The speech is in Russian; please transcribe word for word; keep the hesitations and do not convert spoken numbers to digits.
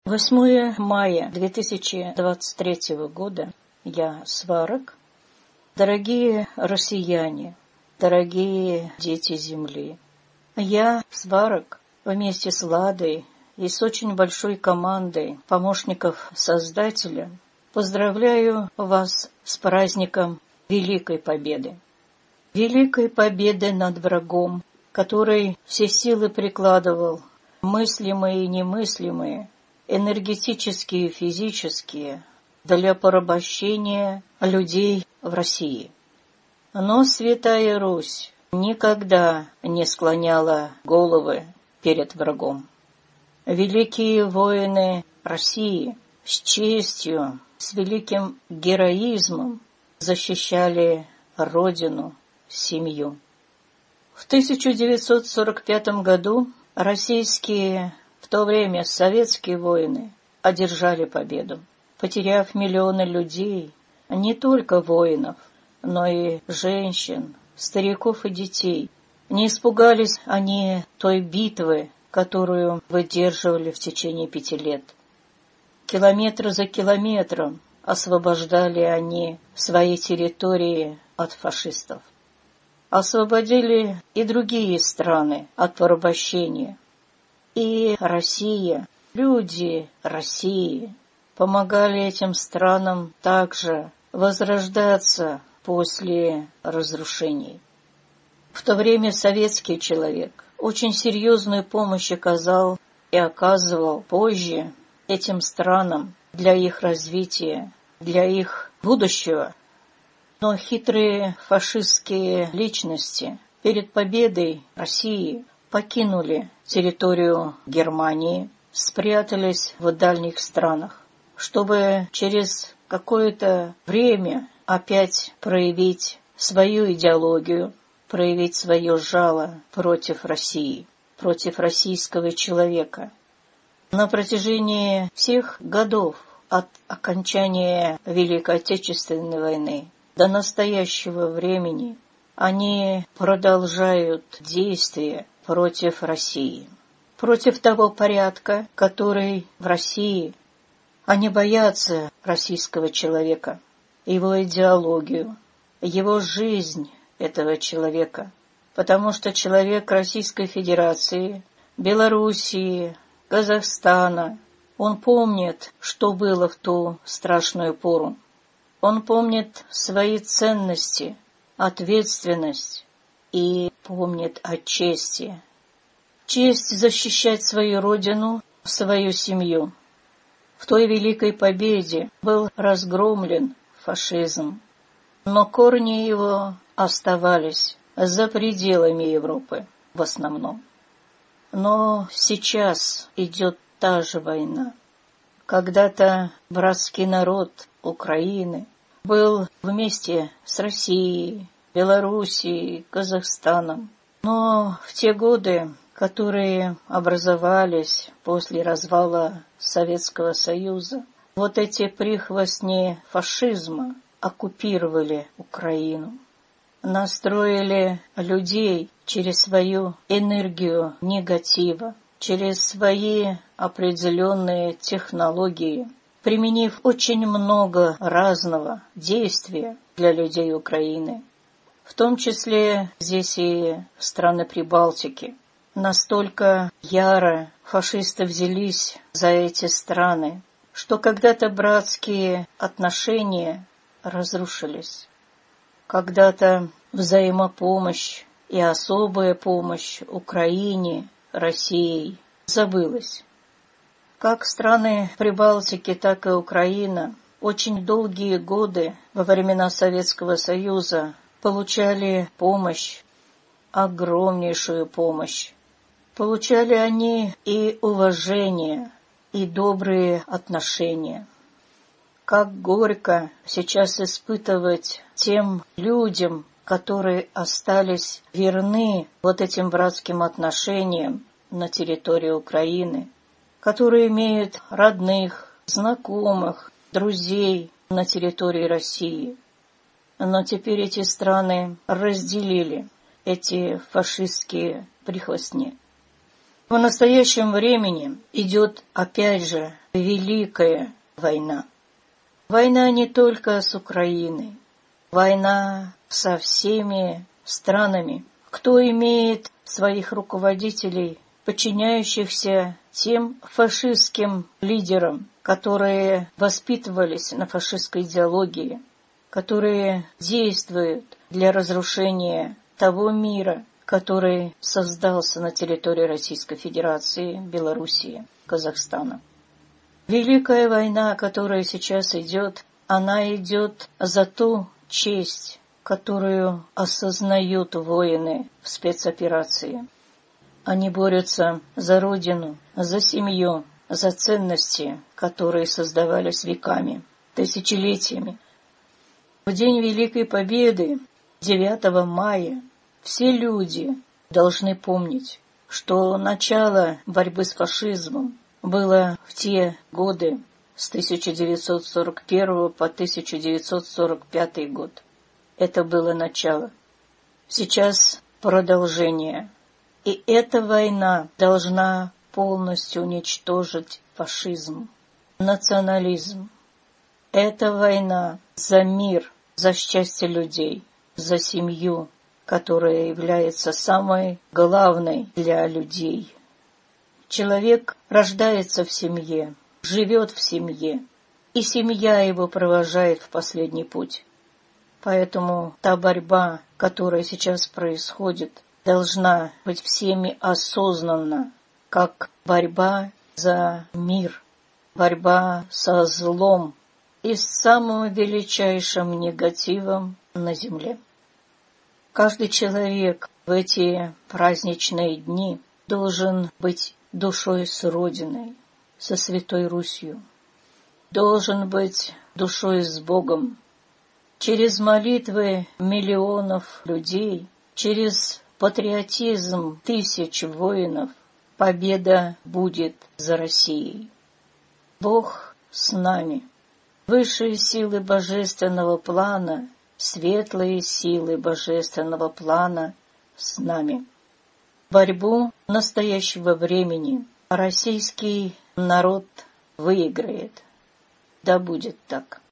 восьмое мая две тысячи двадцать третьего года. Я Сварог. Дорогие россияне, дорогие дети Земли, я Сварог вместе с Ладой и с очень большой командой помощников Создателя поздравляю вас с праздником Великой Победы. Великой Победы над врагом, который все силы прикладывал, мыслимые и немыслимые, энергетические и физические, для порабощения людей в России. Но Святая Русь никогда не склоняла головы перед врагом. Великие воины России с честью, с великим героизмом защищали Родину, семью. В тысяча девятьсот сорок пятом году российские, в то время советские воины, одержали победу, потеряв миллионы людей, не только воинов, но и женщин, стариков и детей. Не испугались они той битвы, которую выдерживали в течение пяти лет. Километр за километром освобождали они свои территории от фашистов. Освободили и другие страны от порабощения. И Россия, люди России, помогали этим странам также возрождаться после разрушений. В то время советский человек очень серьезную помощь оказал и оказывал позже этим странам для их развития, для их будущего. Но хитрые фашистские личности перед победой России покинули территорию Германии, спрятались в дальних странах, чтобы через какое-то время опять проявить свою идеологию, проявить свое жало против России, против российского человека. На протяжении всех годов от окончания Великой Отечественной войны до настоящего времени они продолжают действия против России, против того порядка, который в России. Они боятся российского человека, его идеологию, его жизнь этого человека, потому что человек Российской Федерации, Белоруссии, Казахстана, он помнит, что было в ту страшную пору. Он помнит свои ценности, ответственность и помнит о чести. Честь защищать свою родину, свою семью. В той великой победе был разгромлен фашизм, но корни его оставались за пределами Европы в основном. Но сейчас идет та же война. Когда-то братский народ Украины был вместе с Россией, Белоруссией, Казахстаном. Но в те годы, которые образовались после развала Советского Союза, вот эти прихвостни фашизма оккупировали Украину, настроили людей через свою энергию негатива, через свои определенные технологии, применив очень много разного действия для людей Украины, в том числе здесь и страны Прибалтики. Настолько яро фашисты взялись за эти страны, что когда-то братские отношения разрушились. Когда-то взаимопомощь и особая помощь Украине, России забылась. Как страны Прибалтики, так и Украина очень долгие годы во времена Советского Союза получали помощь, огромнейшую помощь. Получали они и уважение, и добрые отношения. Как горько сейчас испытывать тем людям, которые остались верны вот этим братским отношениям на территории Украины, которые имеют родных, знакомых, друзей на территории России. Но теперь эти страны разделили эти фашистские прихвостни. В настоящем времени идет опять же великая война. Война не только с Украиной, война со всеми странами, кто имеет своих руководителей, подчиняющихся тем фашистским лидерам, которые воспитывались на фашистской идеологии, которые действуют для разрушения того мира, который создался на территории Российской Федерации, Белоруссии, Казахстана. Великая война, которая сейчас идет, она идет за ту честь, которую осознают воины в спецоперации. Они борются за родину, за семью, за ценности, которые создавались веками, тысячелетиями. В день Великой Победы, девятого мая, все люди должны помнить, что начало борьбы с фашизмом было в те годы с тысяча девятьсот сорок первого по тысяча девятьсот сорок пятый год. Это было начало. Сейчас продолжение. И эта война должна полностью уничтожить фашизм, национализм. Это война за мир, за счастье людей, за семью, которая является самой главной для людей. Человек рождается в семье, живет в семье, и семья его провожает в последний путь. Поэтому та борьба, которая сейчас происходит, должна быть всеми осознанна, как борьба за мир, борьба со злом и с самым величайшим негативом на земле. Каждый человек в эти праздничные дни должен быть душой с Родиной, со Святой Русью, должен быть душой с Богом. Через молитвы миллионов людей, через патриотизм тысяч воинов победа будет за Россией. Бог с нами. Высшие силы божественного плана, светлые силы божественного плана с нами. Борьбу настоящего времени российский народ выиграет. Да будет так.